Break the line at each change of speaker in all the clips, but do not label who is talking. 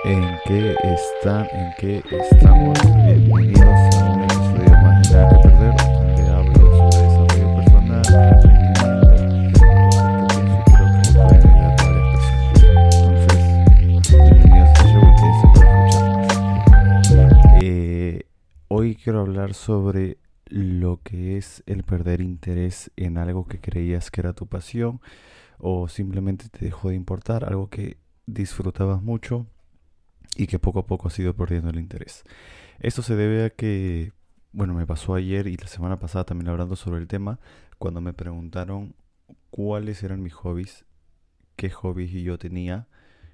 ¿En qué están? ¿En qué estamos? Bienvenidos a un episodio más de Nada que Perder, donde hablo sobre desarrollo personal, emprendimiento, cosas que pienso y creo que le pueden ayudar a varias personas. Entonces, bienvenidos a este show y quédense para escuchar más. Hoy quiero hablar sobre lo que es el perder interés en algo que creías que era tu pasión o simplemente te dejó de importar, algo que disfrutabas mucho y que poco a poco has ido perdiendo el interés. Esto se debe a que, bueno, me pasó ayer y la semana pasada también hablando sobre el tema, cuando me preguntaron cuáles eran mis hobbies, qué hobbies yo tenía,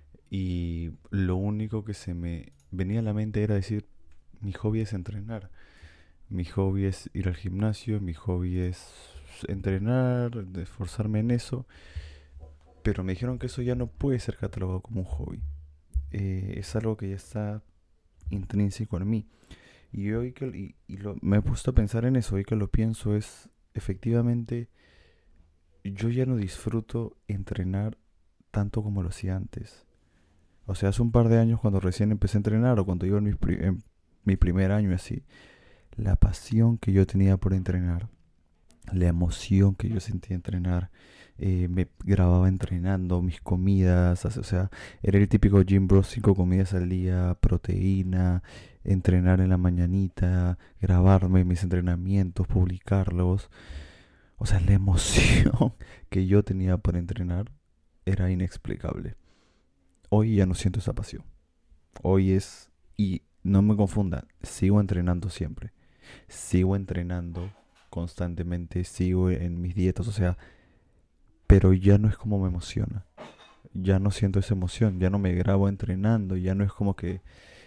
y lo único que se me venía a la mente era decir, mi hobby es entrenar, mi hobby es ir al gimnasio, mi hobby es entrenar, esforzarme en eso, pero me dijeron que eso ya no puede ser catalogado como un hobby. Es algo que ya está intrínseco en mí. Y hoy me he puesto a pensar en eso, hoy que lo pienso es, efectivamente, yo ya no disfruto entrenar tanto como lo hacía antes. O sea, hace un par de años cuando recién empecé a entrenar o cuando iba en mi primer año así, la pasión que yo tenía por entrenar, la emoción que yo sentía entrenar, me grababa entrenando, mis comidas, o sea, era el típico gym bro, 5 comidas al día, proteína, entrenar en la mañanita, grabarme mis entrenamientos, publicarlos. O sea, la emoción que yo tenía por entrenar era inexplicable. Hoy ya no siento esa pasión. Hoy es, y no me confundan, sigo entrenando siempre. Sigo entrenando constantemente, sigo en mis dietas, o sea, pero ya no es como me emociona. Ya no siento esa emoción, ya no me grabo entrenando, ya no es como que,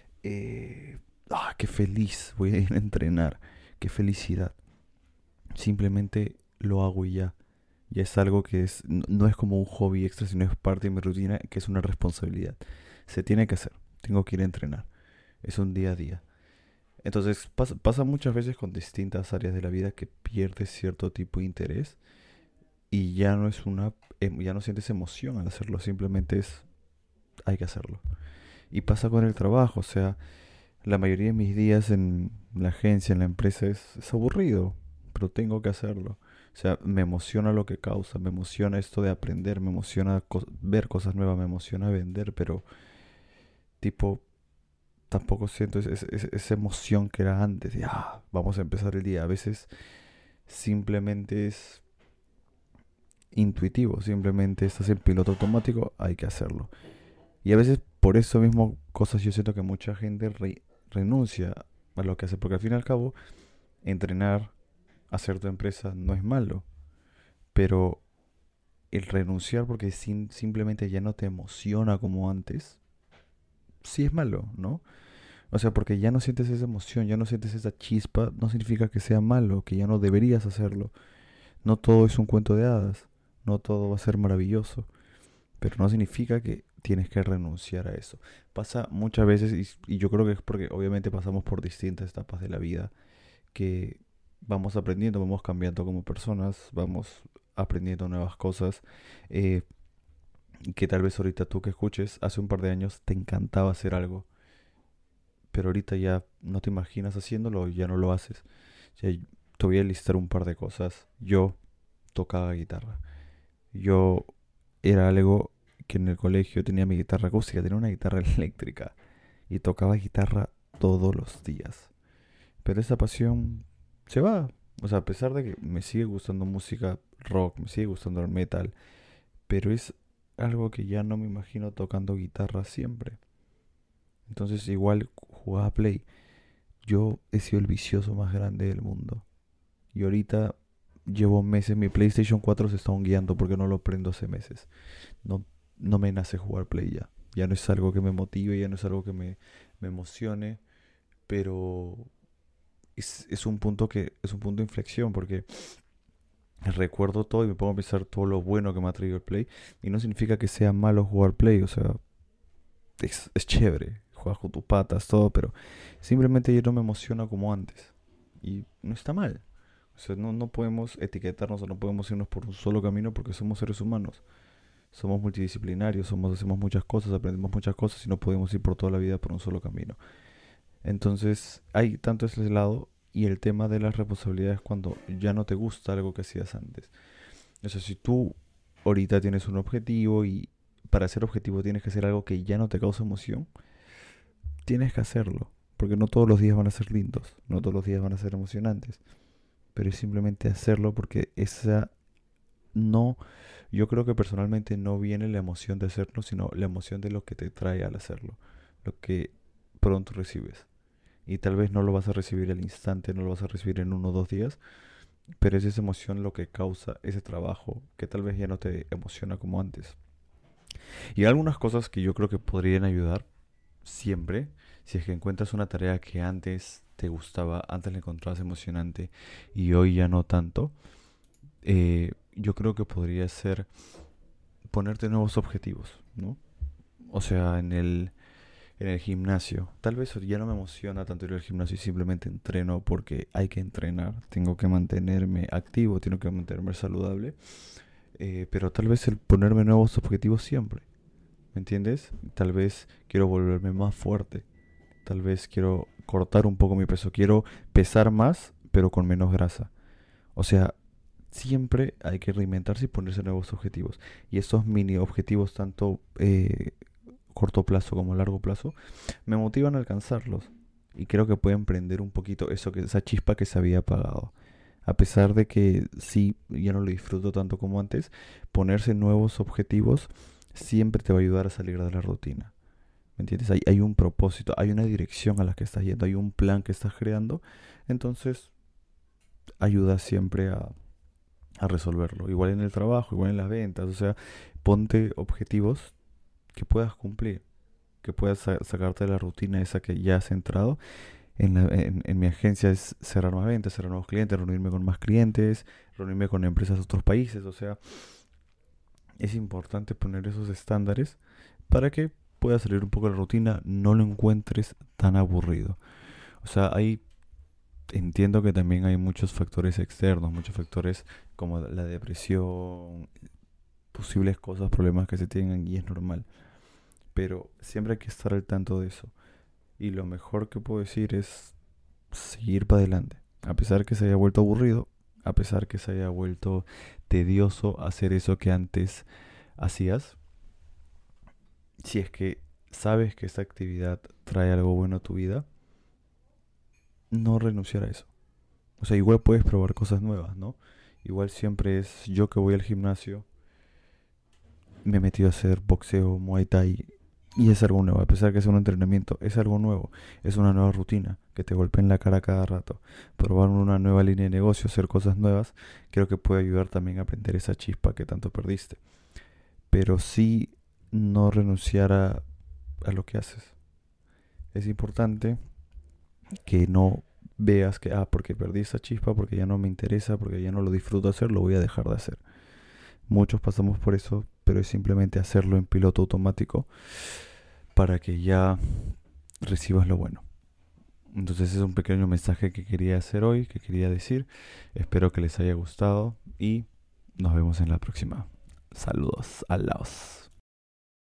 qué feliz voy a ir a entrenar, qué felicidad. Simplemente lo hago y ya. Ya es algo que no es como un hobby extra, sino es parte de mi rutina, que es una responsabilidad. Se tiene que hacer, tengo que ir a entrenar. Es un día a día. Entonces pasa muchas veces con distintas áreas de la vida que pierdes cierto tipo de interés y ya no sientes emoción al hacerlo, simplemente hay que hacerlo. Y pasa con el trabajo, o sea, la mayoría de mis días en la agencia, en la empresa es aburrido, pero tengo que hacerlo. O sea, me emociona lo que causa, me emociona esto de aprender, me emociona ver cosas nuevas, me emociona vender, pero tipo, tampoco siento esa emoción que era antes, de, vamos a empezar el día. A veces simplemente es intuitivo, simplemente estás en piloto automático, hay que hacerlo. Y a veces por eso mismo cosas yo siento que mucha gente renuncia a lo que hace, porque al fin y al cabo entrenar, hacer tu empresa no es malo, pero el renunciar porque simplemente ya no te emociona como antes, sí es malo, ¿no? O sea, porque ya no sientes esa emoción, ya no sientes esa chispa, no significa que sea malo, que ya no deberías hacerlo. No todo es un cuento de hadas, no todo va a ser maravilloso, pero no significa que tienes que renunciar a eso. Pasa muchas veces y yo creo que es porque obviamente pasamos por distintas etapas de la vida que vamos aprendiendo, vamos cambiando como personas, vamos aprendiendo nuevas cosas, eh, que tal vez ahorita tú que escuches, hace un par de años te encantaba hacer algo, pero ahorita ya no te imaginas haciéndolo y ya no lo haces. O sea, te voy a listar un par de cosas. Yo tocaba guitarra. Yo era algo que en el colegio tenía mi guitarra acústica, tenía una guitarra eléctrica y tocaba guitarra todos los días. Pero esa pasión se va. O sea, a pesar de que me sigue gustando música rock, me sigue gustando el metal, pero es algo que ya no me imagino tocando guitarra siempre. Entonces igual jugaba Play. Yo he sido el vicioso más grande del mundo. Y ahorita llevo meses, mi PlayStation 4 se está guiando porque no lo prendo hace meses. No, no me nace jugar Play ya. Ya no es algo que me motive, ya no es algo que me emocione, pero es un punto de inflexión porque recuerdo todo y me pongo a pensar todo lo bueno que me ha traído el Play y no significa que sea malo jugar Play, o sea, es chévere, juegas con tus patas, todo, pero simplemente ya no me emociona como antes y no está mal. O sea, no podemos etiquetarnos o no podemos irnos por un solo camino porque somos seres humanos. somos multidisciplinarios, hacemos muchas cosas, aprendemos muchas cosas y no podemos ir por toda la vida por un solo camino. Entonces, hay tanto ese lado y el tema de las responsabilidades cuando ya no te gusta algo que hacías antes. O sea, si tú ahorita tienes un objetivo y para ser objetivo tienes que hacer algo que ya no te causa emoción, tienes que hacerlo. Porque no todos los días van a ser lindos, no todos los días van a ser emocionantes. Pero es simplemente hacerlo porque esa no, yo creo que personalmente no viene la emoción de hacerlo, sino la emoción de lo que te trae al hacerlo, lo que pronto recibes. Y tal vez no lo vas a recibir al instante, no lo vas a recibir en 1 o 2 días, pero es esa emoción lo que causa ese trabajo que tal vez ya no te emociona como antes. Y hay algunas cosas que yo creo que podrían ayudar siempre, si es que encuentras una tarea que antes te gustaba, antes la encontrabas emocionante y hoy ya no tanto, yo creo que podría ser ponerte nuevos objetivos, ¿no? O sea, en el gimnasio. Tal vez ya no me emociona tanto ir al gimnasio y simplemente entreno porque hay que entrenar. Tengo que mantenerme activo, tengo que mantenerme saludable. Pero tal vez el ponerme nuevos objetivos siempre. ¿Me entiendes? Tal vez quiero volverme más fuerte. Tal vez quiero cortar un poco mi peso. Quiero pesar más, pero con menos grasa. O sea, siempre hay que reinventarse y ponerse nuevos objetivos. Y estos mini objetivos, tanto corto plazo como largo plazo, me motivan a alcanzarlos. Y creo que pueden prender un poquito esa chispa que se había apagado. A pesar de que sí, ya no lo disfruto tanto como antes, ponerse nuevos objetivos siempre te va a ayudar a salir de la rutina. ¿Me entiendes? Hay un propósito, hay una dirección a la que estás yendo, hay un plan que estás creando. Entonces, ayuda siempre a resolverlo. Igual en el trabajo, igual en las ventas. O sea, ponte objetivos que puedas cumplir, que puedas sacarte de la rutina esa que ya has entrado. En mi agencia es cerrar más ventas, cerrar nuevos clientes, reunirme con más clientes, reunirme con empresas de otros países. O sea, es importante poner esos estándares para que puedas salir un poco de la rutina, no lo encuentres tan aburrido. O sea, entiendo que también hay muchos factores externos, muchos factores como la depresión, posibles cosas, problemas que se tengan y es normal. Pero siempre hay que estar al tanto de eso. Y lo mejor que puedo decir es seguir para adelante. A pesar que se haya vuelto aburrido, a pesar que se haya vuelto tedioso hacer eso que antes hacías, si es que sabes que esta actividad trae algo bueno a tu vida, no renunciar a eso. O sea, igual puedes probar cosas nuevas, ¿no? Igual siempre es yo que voy al gimnasio, me he metido a hacer boxeo, muay thai y es algo nuevo. A pesar que es un entrenamiento, es algo nuevo. Es una nueva rutina que te golpea en la cara cada rato. Probar una nueva línea de negocio, hacer cosas nuevas, creo que puede ayudar también a aprender esa chispa que tanto perdiste. Pero sí no renunciar a lo que haces. Es importante que no veas que, porque perdí esa chispa, porque ya no me interesa, porque ya no lo disfruto hacer, lo voy a dejar de hacer. Muchos pasamos por eso, pero es simplemente hacerlo en piloto automático para que ya recibas lo bueno. Entonces es un pequeño mensaje que quería hacer hoy, que quería decir. Espero que les haya gustado y nos vemos en la próxima. Saludos a Laos.